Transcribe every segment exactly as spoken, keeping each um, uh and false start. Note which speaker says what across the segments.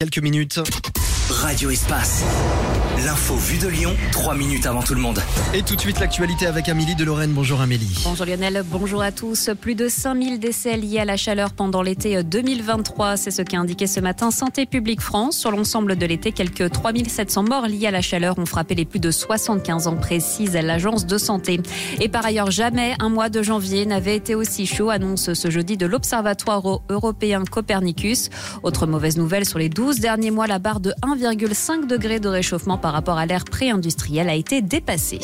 Speaker 1: Quelques minutes.
Speaker 2: Radio Espace. L'info vue de Lyon, trois minutes avant tout le monde.
Speaker 1: Et tout de suite l'actualité avec Amélie de Lorraine. Bonjour Amélie.
Speaker 3: Bonjour Lionel, bonjour à tous. Plus de cinq mille décès liés à la chaleur pendant l'été deux mille vingt-trois. C'est ce qu'a indiqué ce matin Santé publique France. Sur l'ensemble de l'été, quelques trois mille sept cents morts liés à la chaleur ont frappé les plus de soixante-quinze ans, précise l'agence de santé. Et par ailleurs, jamais un mois de janvier n'avait été aussi chaud, annonce ce jeudi de l'Observatoire européen Copernicus. Autre mauvaise nouvelle, sur les douze derniers mois, la barre de un virgule cinq degrés de réchauffement par rapport à l'ère pré-industrielle a été dépassée.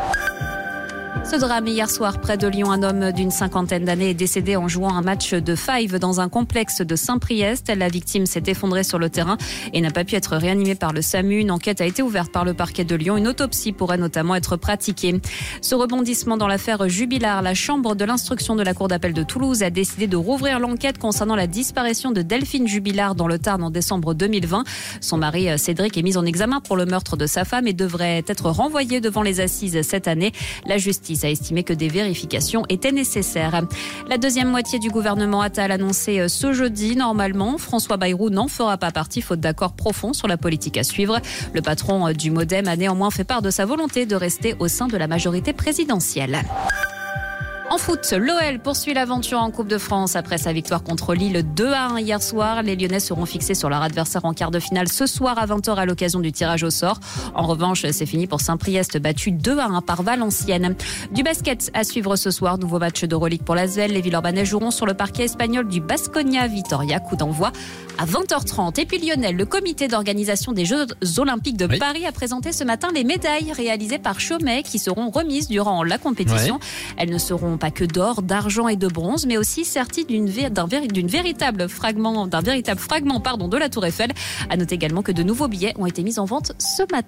Speaker 3: Ce drame hier soir près de Lyon, un homme d'une cinquantaine d'années est décédé en jouant un match de five dans un complexe de Saint-Priest. La victime s'est effondrée sur le terrain et n'a pas pu être réanimée par le SAMU. Une enquête a été ouverte par le parquet de Lyon. Une autopsie pourrait notamment être pratiquée. Ce rebondissement dans l'affaire Jubilard, la chambre de l'instruction de la cour d'appel de Toulouse a décidé de rouvrir l'enquête concernant la disparition de Delphine Jubilard dans le Tarn en décembre deux mille vingt. Son mari Cédric est mis en examen pour le meurtre de sa femme et devrait être renvoyé devant les assises cette année. La justice a estimé que des vérifications étaient nécessaires. La deuxième moitié du gouvernement Attal annoncé ce jeudi. Normalement, François Bayrou n'en fera pas partie, faute d'accord profond sur la politique à suivre. Le patron du Modem a néanmoins fait part de sa volonté de rester au sein de la majorité présidentielle. En foot, l'O L poursuit l'aventure en Coupe de France après sa victoire contre Lille deux à un hier soir. Les Lyonnais seront fixés sur leur adversaire en quart de finale ce soir à vingt heures à l'occasion du tirage au sort. En revanche, c'est fini pour Saint-Priest, battu deux à un par Valenciennes. Du basket à suivre ce soir, nouveau match d'Euroleague pour l'Asvel. Les Villeurbanais joueront sur le parquet espagnol du Baskonia Vitoria, coup d'envoi à vingt heures trente. Et puis Lionel, le comité d'organisation des Jeux Olympiques de oui. Paris a présenté ce matin les médailles réalisées par Chomet qui seront remises durant la compétition. Ouais. Elles ne seront pas que d'or, d'argent et de bronze, mais aussi serties d'une, d'un, d'une véritable fragment, d'un véritable fragment pardon, de la Tour Eiffel. À noter également que de nouveaux billets ont été mis en vente ce matin.